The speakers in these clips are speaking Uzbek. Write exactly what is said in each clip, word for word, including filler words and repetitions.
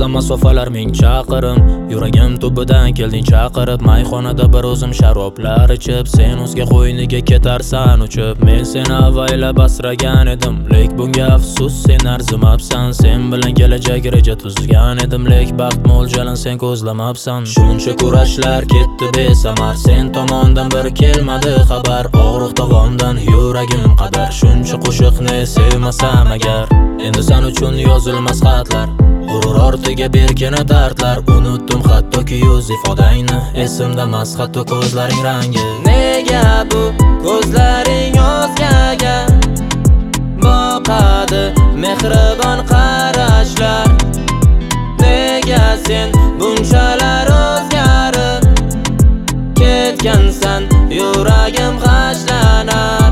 Arazdan masofalar ming chaqirim, yuragim tubidan kelding chaqirib. Mayxonada bir o'zim sharoblar ichib, sen o'zga qo'yniga ketarsan uchib. Men seni avaylab asragan edim, lek bunga afsus, sen arzimabsan. Sen bilan kelajak reja tuzgan edim, lek baxt mo'ljalin sen ko'zlamabsan. Shuncha kurashlar ketdi besamar, sen tomondan bir kelmadi xabar. Og'riq tovondan yuragim qadar, shuncha qo'shiqni sevmasam agar. Endi sen uchun yozilmas xatlar, g'urur ortiga berkina dardlar. Unutdim hattoki yuz ifodangni, esimda mas hatto ko'zlaring rangi. Nega bu ko'zlaring o'zgaga boqadi mehribon qarashlar? Nega sen bunchalar o'zgarib ketgansan, yuragim g'ashlanar.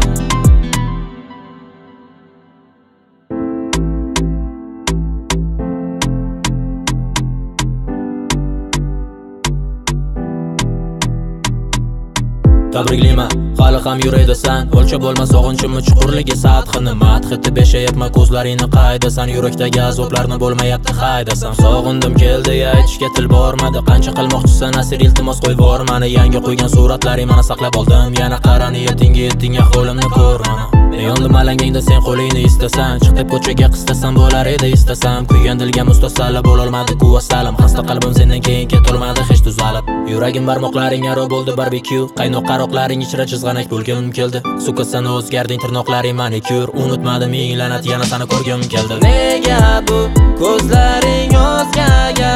Tabriklayman, hali ham yuraydasan. O'lchab bo'lmas sog'inchimni chuqurligi sathini. Madh etib yashayapman, ko'zlaringni qaydasan? Yurakdagi azoblarni bo'lmayapti haydasan. Sog'indim keldi aytishga til bormadi. Qancha qilmoqchisan asir, iltimos qo'y bor mani. Yangi qo'ygan suratlaring mana saqlab oldim. Yana qara niyatingga yetding, ahvolimni ko'r mana. Yondim alangingda sen qo'lingni istasan, chiq deb ko'chaga qistasan bo'lar edi istasam. Kuygan dilga mustasalla bo'lolmadi ku asalim. Xasta qalbim sendan keyin ketolmadi hech tuzalib. Yuragim barmoqlaring aro bo'ldi barbekyu, qaynoq qaroqlaring ichra chizg'anak bo'lgim keldi. Sukasan o'zgarding tirnoqlaring manikyur, unutmadim ming la'nat yana seni ko'rgim keldi. Nega bu ko'zlaring o'zgaga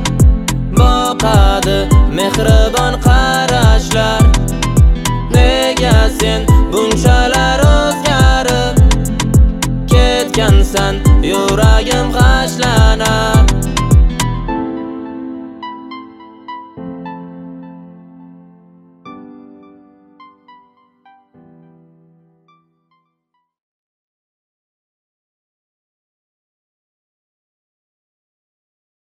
boqadi mehribon qarashlar? Nega sen bunchalar o'zgarib ketgansan, yuragim g'ashlanar.